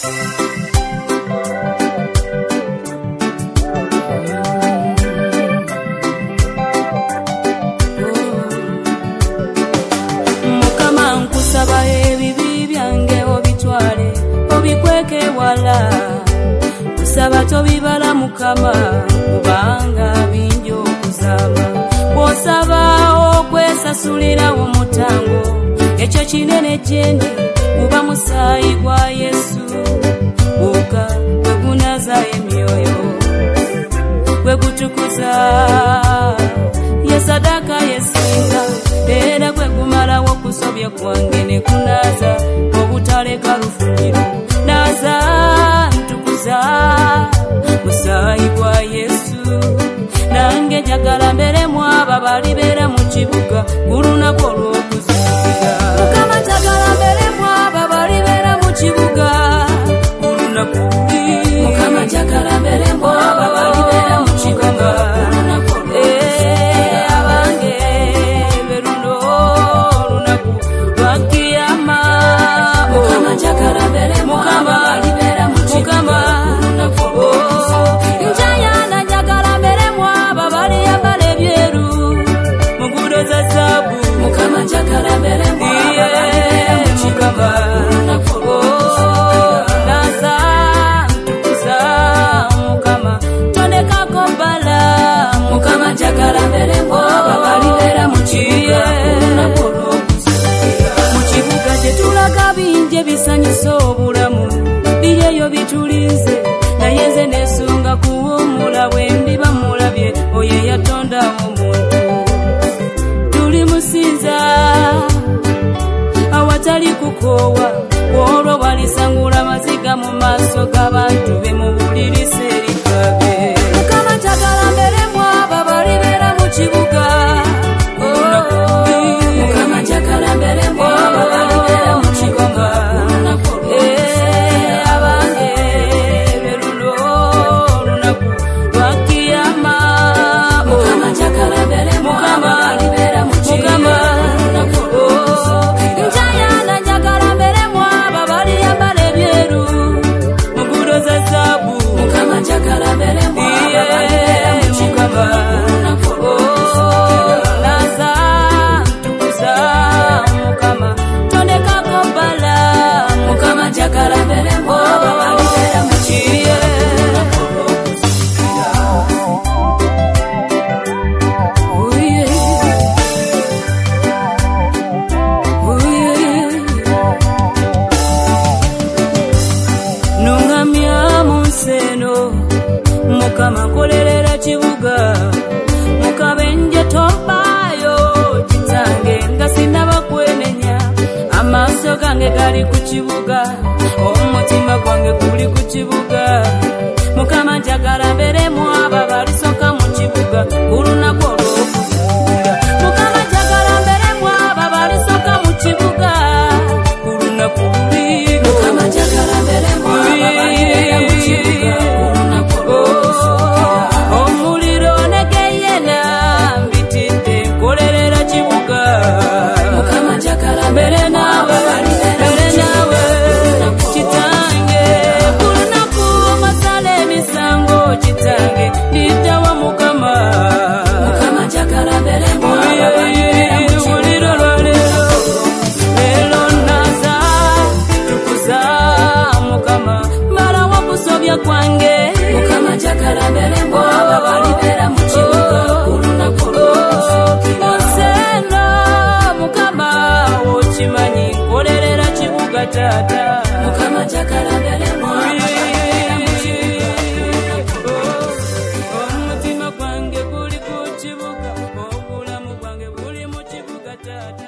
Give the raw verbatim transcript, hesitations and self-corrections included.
Sabato bibala mukama kubanga binjo kuzama bosaba okwesasulira omutango ekyo kinene jendi kuba musayi gwa Yesu uka kunaza emyoyo kwe kutukuza yesadaka yesinga era kwe kumala wokusobya kwange ne kunaza obutaleka lufuniro naza musayi gwa Yesu nange njagala mbere mwaba balibera mu kibuga kulunako olw'okuzukira mukama njagala mbere mwaba balibera mu kibuga kulunako mukama njagala mbere mwaba balibera mu kibuga kulunako olw'okuzukira abange beruno olunaku lwa kiyama mukama njagala mbere mwaba balibera mu kibuga bisanyusa obulamu biyeyo bitulize naye nze nesunga kuwumula bwe ndiba mulabye oyo yatonda omuntu tuli musinza awatali kukoowa olwo balisangula maziga mu maaso g'abantu be mu bulirisa erikabe mukama njagala mbere mwaba balibera mu kibuga mukama njagala mbere mwaba balibera mu kibuga mukama kolerera kibuga mukabenje tobayo kitange nga sinaba kwenenya amaaso gange gali ku kibuga omutima gwange guli ku kibuga mukama njagala mbere mwaba balisoka mu kibuga kulunako olw'okuzukira mukama njagala mbere mwaba balisoka mu kibuga kulunako mukama njagala mbere mwaba balibera mu kibuga omuliro negeyena mbitidde nkolerera kibuga mukama njagala mbere nawe mbere nawe kitange kulunaku masala emisango kitange nditawa mukama mukama njagala mbere mwaba balibera mu kibuga lwalero lero naza tukuza mukama mala wakusobya kwange mukama njagala mbere mwaba balibera mu kibuga kulunako olw'okuzukira osena mukama okimanyi nkolerera kibuga taata mukama njagala mbere mwaba balibera mu kibuga omutima gwange guli ku kibuga obulamu bwange buli mu kibuga taata